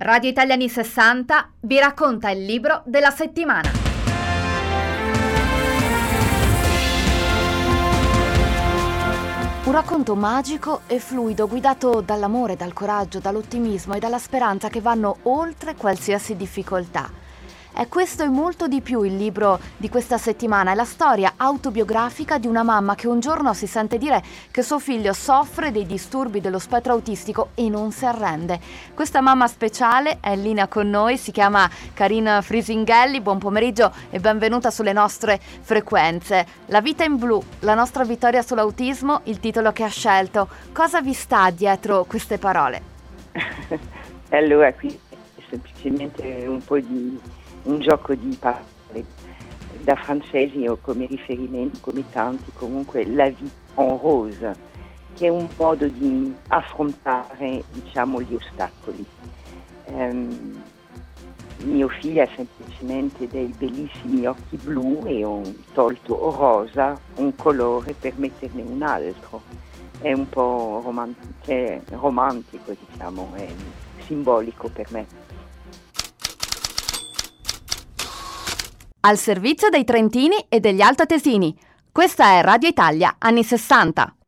Radio Italia anni 60 vi racconta il libro della settimana. Un racconto magico e fluido, guidato dall'amore, dal coraggio, dall'ottimismo e dalla speranza che vanno oltre qualsiasi difficoltà. È questo e molto di più il libro di questa settimana, è la storia autobiografica di una mamma che un giorno si sente dire che suo figlio soffre dei disturbi dello spettro autistico e non si arrende. Questa mamma speciale è in linea con noi, si chiama Carina Frisinghelli. Buon pomeriggio e benvenuta sulle nostre frequenze. La vita in blu, la nostra vittoria sull'autismo, il titolo che ha scelto. Cosa vi sta dietro queste parole? Allora, qui è semplicemente un gioco di parole da francesi o come riferimento, come tanti, comunque la vie en rose, che è un modo di affrontare, diciamo, gli ostacoli. Mio figlio ha semplicemente dei bellissimi occhi blu e ho tolto rosa, un colore per metterne un altro. È un po' romantico, diciamo, è simbolico per me. Al servizio dei trentini e degli altoatesini. Questa è Radio Italia anni 60.